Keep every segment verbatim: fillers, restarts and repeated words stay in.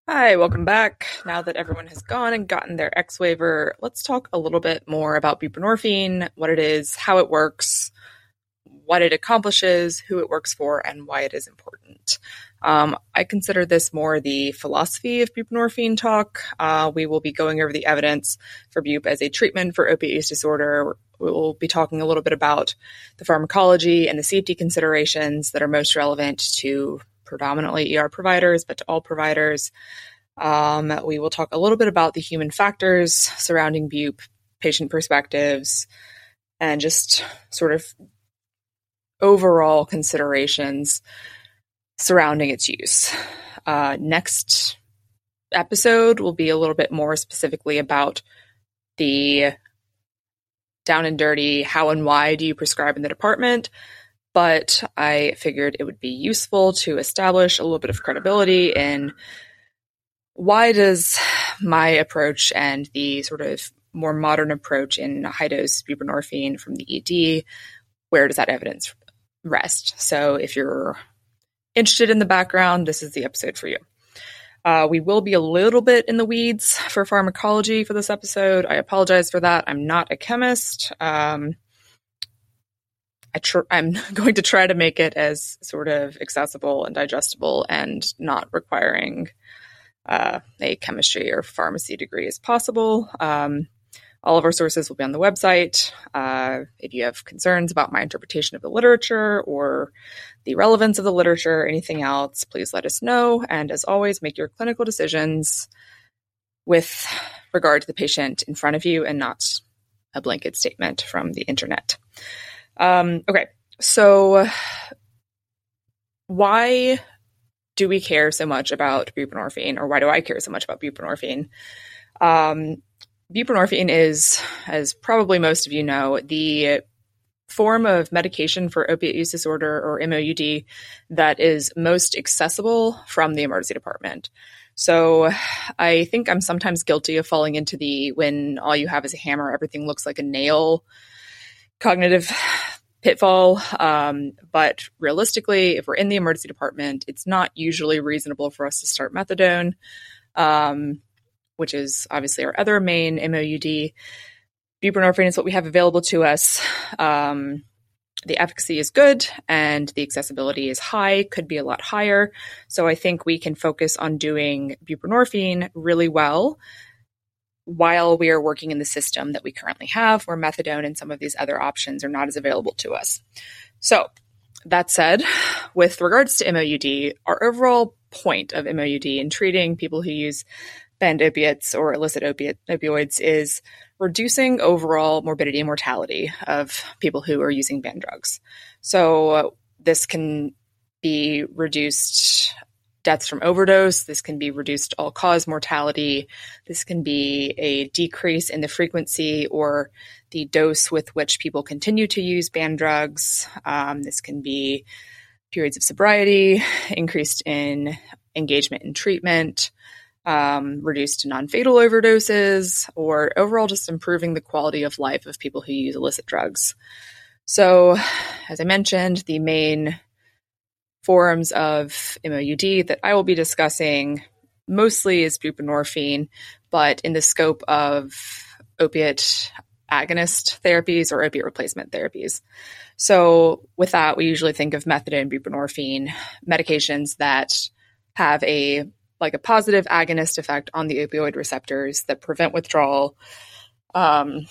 Hi, welcome back. Now that everyone has gone and gotten their X waiver, let's talk a little bit more about buprenorphine, what it is, how it works, what it accomplishes, who it works for, and why it is important. Um, I consider this more the philosophy of buprenorphine talk. Uh, we will be going over the evidence for bup as a treatment for opiate use disorder. We will be talking a little bit about the pharmacology and the safety considerations that are most relevant to predominantly E R providers, but to all providers. Um, we will talk a little bit about the human factors surrounding bup, patient perspectives, and just sort of overall considerations surrounding its use. Uh, next episode will be a little bit more specifically about the down and dirty how and why do you prescribe in the department, but I figured it would be useful to establish a little bit of credibility in why does my approach and the sort of more modern approach in high-dose buprenorphine from the E D, where does that evidence rest? So if you're interested in the background, this is the episode for you. Uh, we will be a little bit in the weeds for pharmacology for this episode. I apologize for that. I'm not a chemist. Um, I tr- I'm going to try to make it as sort of accessible and digestible and not requiring uh, a chemistry or pharmacy degree as possible. Um, all of our sources will be on the website. Uh, if you have concerns about my interpretation of the literature or the relevance of the literature or anything else, please let us know. And as always, make your clinical decisions with regard to the patient in front of you and not a blanket statement from the internet. Um, okay, so why do we care so much about buprenorphine, or why do I care so much about buprenorphine? Um, buprenorphine is, as probably most of you know, the form of medication for opiate use disorder, or M O U D, that is most accessible from the emergency department. So I think I'm sometimes guilty of falling into the when all you have is a hammer, everything looks like a nail cognitive pitfall. Um, but realistically, if we're in the emergency department, it's not usually reasonable for us to start methadone, um, which is obviously our other main M O U D. Buprenorphine is what we have available to us. Um, the efficacy is good and the accessibility is high, could be a lot higher. So I think we can focus on doing buprenorphine really well while we are working in the system that we currently have, where methadone and some of these other options are not as available to us. So that said, with regards to M O U D, our overall point of M O U D in treating people who use banned opiates or illicit opiate, opioids is reducing overall morbidity and mortality of people who are using banned drugs. So uh, this can be reduced deaths from overdose. This can be reduced all-cause mortality. This can be a decrease in the frequency or the dose with which people continue to use banned drugs. Um, this can be periods of sobriety, increased in engagement in treatment, um, reduced non-fatal overdoses, or overall just improving the quality of life of people who use illicit drugs. So, as I mentioned, the main forms of M O U D that I will be discussing mostly is buprenorphine, but in the scope of opiate agonist therapies or opiate replacement therapies. So with that, we usually think of methadone, buprenorphine, medications that have a like a positive agonist effect on the opioid receptors that prevent withdrawal, um,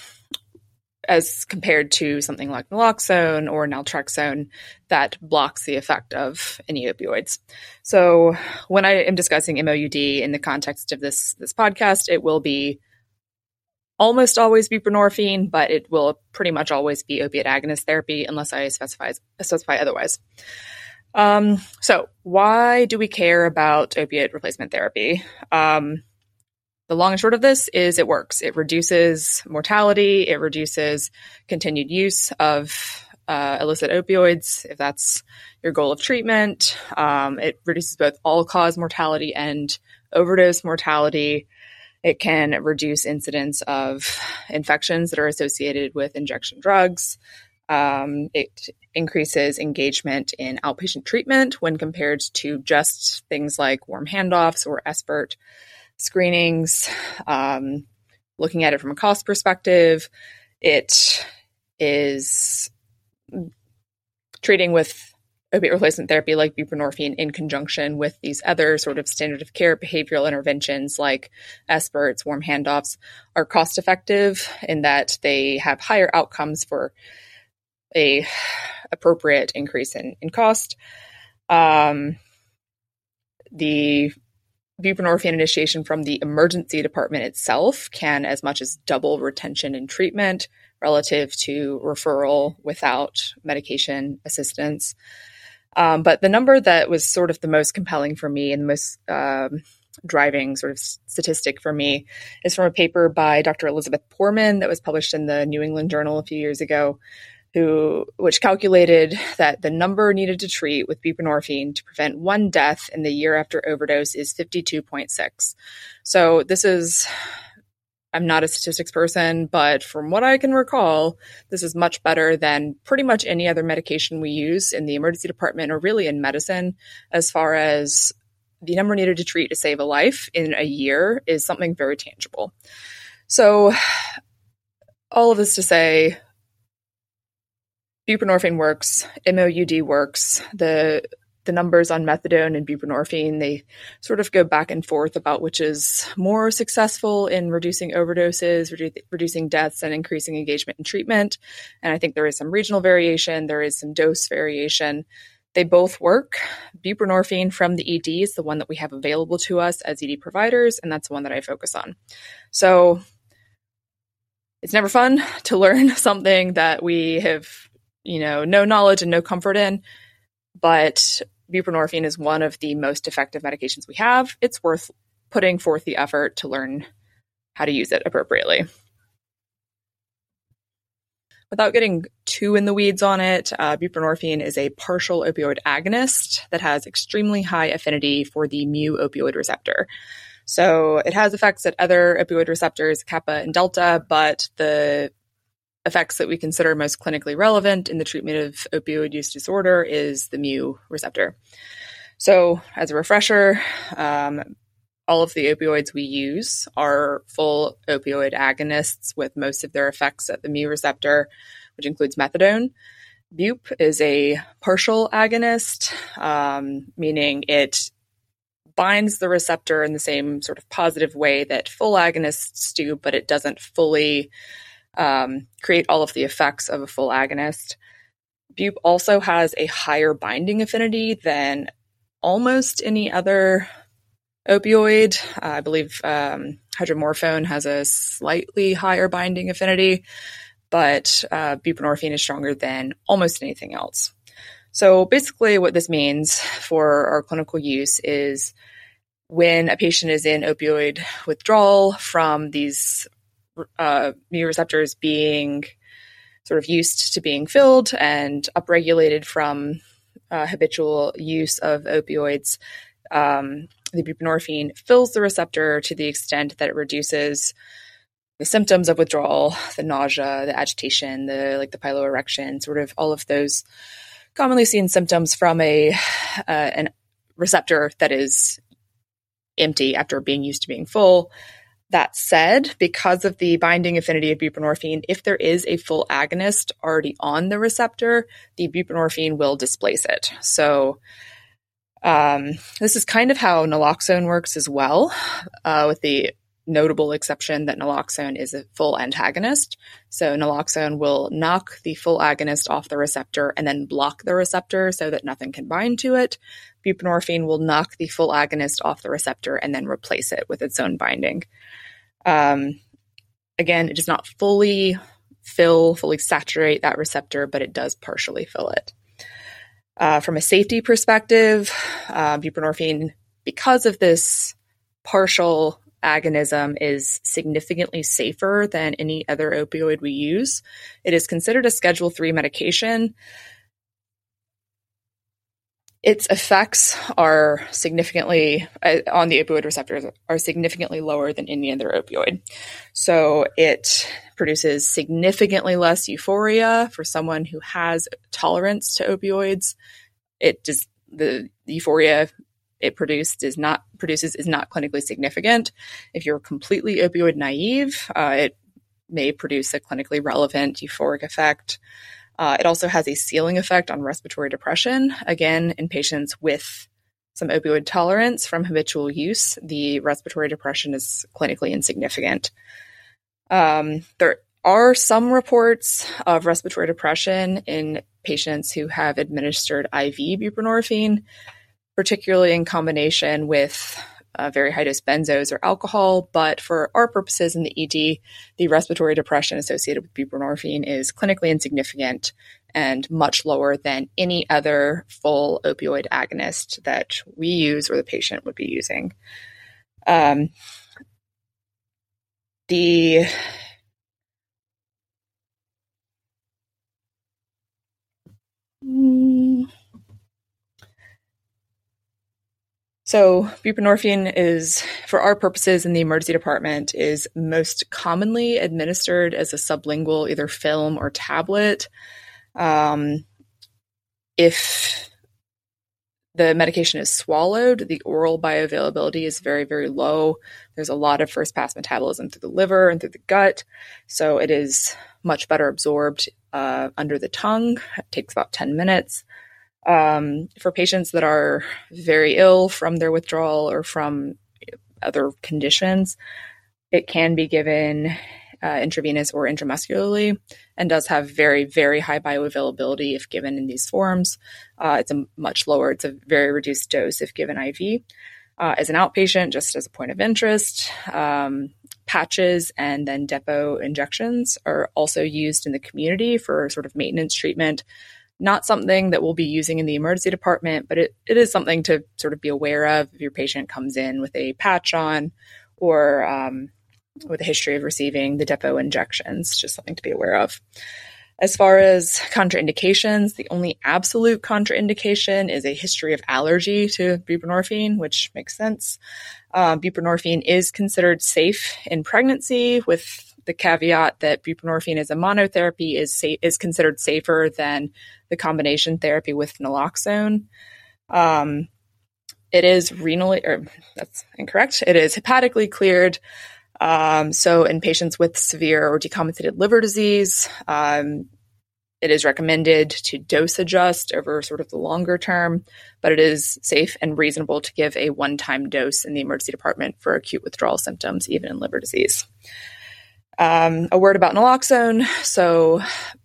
as compared to something like naloxone or naltrexone that blocks the effect of any opioids. So when I am discussing M O U D in the context of this, this podcast, it will be almost always buprenorphine, but it will pretty much always be opiate agonist therapy unless I specify, specify otherwise. Um, so why do we care about opiate replacement therapy? Um, The long and short of this is it works. It reduces mortality. It reduces continued use of uh, illicit opioids, if that's your goal of treatment. Um, it reduces both all-cause mortality and overdose mortality. It can reduce incidence of infections that are associated with injection drugs. Um, it increases engagement in outpatient treatment when compared to just things like warm handoffs or SBIRT screenings. Um, looking at it from a cost perspective, it is treating with opiate replacement therapy like buprenorphine in conjunction with these other sort of standard of care behavioral interventions like SBIRTs, warm handoffs, are cost effective in that they have higher outcomes for a appropriate increase in, in cost. Um, the buprenorphine initiation from the emergency department itself can as much as double retention in treatment relative to referral without medication assistance. Um, but the number that was sort of the most compelling for me and the most um, driving sort of statistic for me is from a paper by Doctor Elizabeth Poorman that was published in the New England Journal a few years ago, who which calculated that the number needed to treat with buprenorphine to prevent one death in the year after overdose is fifty-two point six. So this is, I'm not a statistics person, but from what I can recall, this is much better than pretty much any other medication we use in the emergency department or really in medicine, as far as the number needed to treat to save a life in a year is something very tangible. So all of this to say, buprenorphine works, M O U D works. The the numbers on methadone and buprenorphine, they sort of go back and forth about which is more successful in reducing overdoses, redu- reducing deaths, and increasing engagement in treatment. And I think there is some regional variation. There is some dose variation. They both work. Buprenorphine from the E D is the one that we have available to us as E D providers, and that's the one that I focus on. So it's never fun to learn something that we have, you know, no knowledge and no comfort in, but buprenorphine is one of the most effective medications we have. It's worth putting forth the effort to learn how to use it appropriately. Without getting too in the weeds on it, uh, buprenorphine is a partial opioid agonist that has extremely high affinity for the mu opioid receptor. So it has effects at other opioid receptors, kappa and delta, but the effects that we consider most clinically relevant in the treatment of opioid use disorder is the mu receptor. So as a refresher, um, all of the opioids we use are full opioid agonists with most of their effects at the mu receptor, which includes methadone. Bup is a partial agonist, um, meaning it binds the receptor in the same sort of positive way that full agonists do, but it doesn't fully um, create all of the effects of a full agonist. Bup also has a higher binding affinity than almost any other opioid. Uh, I believe um, hydromorphone has a slightly higher binding affinity, but uh, buprenorphine is stronger than almost anything else. So basically what this means for our clinical use is when a patient is in opioid withdrawal from these uh, mu receptors being sort of used to being filled and upregulated from uh, habitual use of opioids, um, the buprenorphine fills the receptor to the extent that it reduces the symptoms of withdrawal, the nausea, the agitation, the like the piloerection, sort of all of those commonly seen symptoms from a uh, an receptor that is empty after being used to being full. That said, because of the binding affinity of buprenorphine, if there is a full agonist already on the receptor, the buprenorphine will displace it. So um, this is kind of how naloxone works as well, uh, with the notable exception that naloxone is a full antagonist. So naloxone will knock the full agonist off the receptor and then block the receptor so that nothing can bind to it. Buprenorphine will knock the full agonist off the receptor and then replace it with its own binding. Um, again, it does not fully fill, fully saturate that receptor, but it does partially fill it. Uh, from a safety perspective, uh, buprenorphine, because of this partial agonism, is significantly safer than any other opioid we use. It is considered a Schedule three medication. its effects are significantly, uh, on the opioid receptors, are significantly lower than any other opioid. So it produces significantly less euphoria for someone who has tolerance to opioids. It just, the euphoria it produced is not produces is not clinically significant. If you're completely opioid naive, uh, it may produce a clinically relevant euphoric effect. Uh, it also has a ceiling effect on respiratory depression. Again, in patients with some opioid tolerance from habitual use, the respiratory depression is clinically insignificant. Um, there are some reports of respiratory depression in patients who have administered I V buprenorphine, particularly in combination with uh, very high-dose benzos or alcohol. But for our purposes in the E D, the respiratory depression associated with buprenorphine is clinically insignificant and much lower than any other full opioid agonist that we use or the patient would be using. Um, the So buprenorphine is, for our purposes in the emergency department, is most commonly administered as a sublingual, either film or tablet. Um, if the medication is swallowed, the oral bioavailability is very, very low. There's a lot of first-pass metabolism through the liver and through the gut, so it is much better absorbed uh, under the tongue. It takes about ten minutes. Um, for patients that are very ill from their withdrawal or from other conditions, it can be given uh, intravenous or intramuscularly and does have very, very high bioavailability if given in these forms. Uh, it's a much lower, it's a very reduced dose if given I V. Uh, as an outpatient, just as a point of interest, um, patches and then depot injections are also used in the community for sort of maintenance treatment. Not something that we'll be using in the emergency department, but it, it is something to sort of be aware of if your patient comes in with a patch on or um, with a history of receiving the depot injections, just something to be aware of. As far as contraindications, the only absolute contraindication is a history of allergy to buprenorphine, which makes sense. Uh, buprenorphine is considered safe in pregnancy, with the caveat that buprenorphine as a monotherapy is sa- is considered safer than the combination therapy with naloxone. Um, it is renally, or that's incorrect. It is hepatically cleared. Um, so in patients with severe or decompensated liver disease, um, it is recommended to dose adjust over sort of the longer term, but it is safe and reasonable to give a one-time dose in the emergency department for acute withdrawal symptoms, even in liver disease. Um, a word about naloxone. So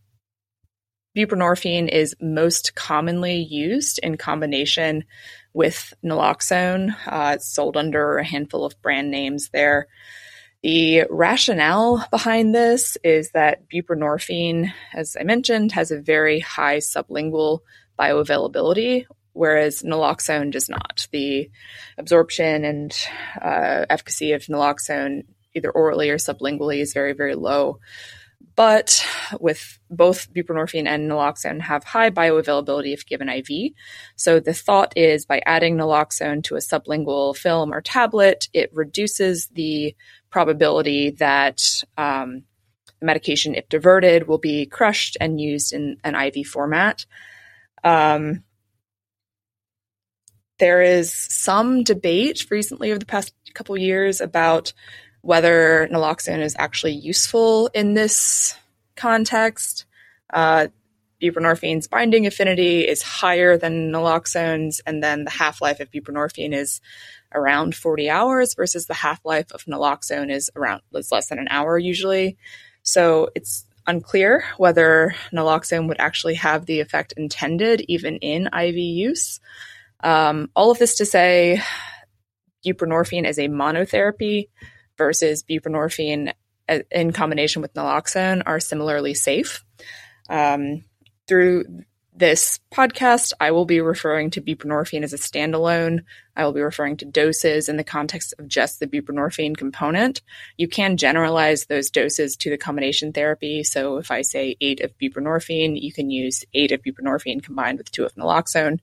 buprenorphine is most commonly used in combination with naloxone. Uh, it's sold under a handful of brand names there. The rationale behind this is that buprenorphine, as I mentioned, has a very high sublingual bioavailability, whereas naloxone does not. The absorption and uh, efficacy of naloxone, either orally or sublingually, is very, very low. But with both buprenorphine and naloxone have high bioavailability if given I V. So the thought is by adding naloxone to a sublingual film or tablet, it reduces the probability that um, the medication, if diverted, will be crushed and used in an I V format. Um, there is some debate recently over the past couple of years about whether naloxone is actually useful in this context. Uh, buprenorphine's binding affinity is higher than naloxone's, and then the half-life of buprenorphine is around forty hours versus the half-life of naloxone is around is less than an hour usually. So it's unclear whether naloxone would actually have the effect intended even in I V use. Um, all of this to say, buprenorphine as a monotherapy versus buprenorphine in combination with naloxone are similarly safe. Um, through this podcast, I will be referring to buprenorphine as a standalone. I will be referring to doses in the context of just the buprenorphine component. You can generalize those doses to the combination therapy. So if I say eight of buprenorphine, you can use eight of buprenorphine combined with two of naloxone.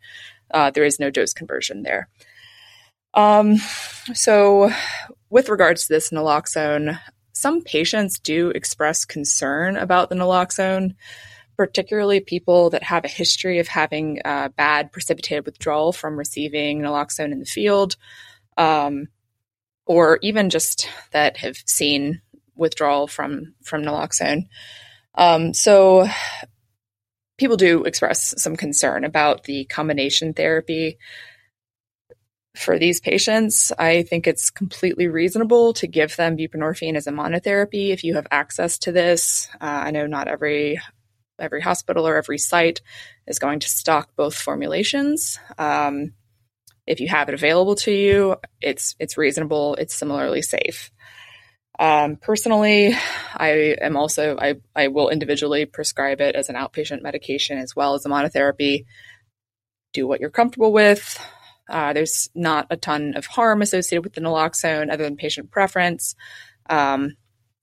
Uh, there is no dose conversion there. Um, so with regards to this naloxone, some patients do express concern about the naloxone, particularly people that have a history of having uh, bad precipitated withdrawal from receiving naloxone in the field, um, or even just that have seen withdrawal from, from naloxone. Um, so people do express some concern about the combination therapy. For these patients, I think it's completely reasonable to give them buprenorphine as a monotherapy if you have access to this. Uh, I know not every every hospital or every site is going to stock both formulations. Um, if you have it available to you, it's it's reasonable. It's similarly safe. Um, personally, I am also I I will individually prescribe it as an outpatient medication as well as a monotherapy. Do what you're comfortable with. Uh, there's not a ton of harm associated with the naloxone other than patient preference. Um,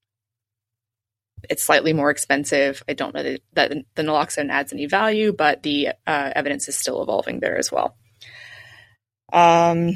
it's slightly more expensive. I don't know that, that the naloxone adds any value, but the uh, evidence is still evolving there as well. Um,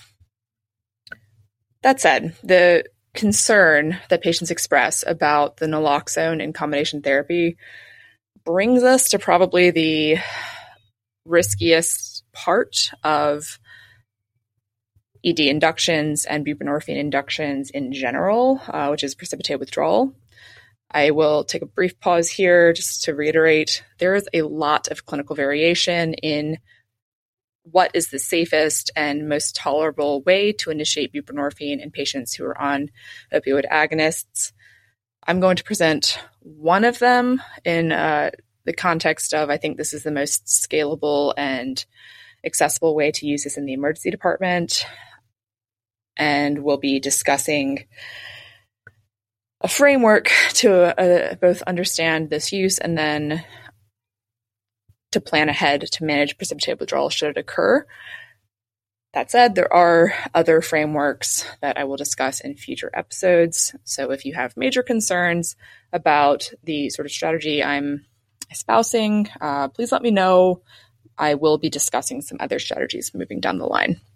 that said, the concern that patients express about the naloxone in combination therapy brings us to probably the riskiest part of E D inductions and buprenorphine inductions in general, uh, which is precipitated withdrawal. I will take a brief pause here just to reiterate, there is a lot of clinical variation in what is the safest and most tolerable way to initiate buprenorphine in patients who are on opioid agonists. I'm going to present one of them in uh, the context of, I think this is the most scalable and accessible way to use this in the emergency department. And we'll be discussing a framework to uh, both understand this use and then to plan ahead to manage precipitated withdrawal should it occur. That said, there are other frameworks that I will discuss in future episodes. So if you have major concerns about the sort of strategy I'm espousing, uh, please let me know. I will be discussing some other strategies moving down the line.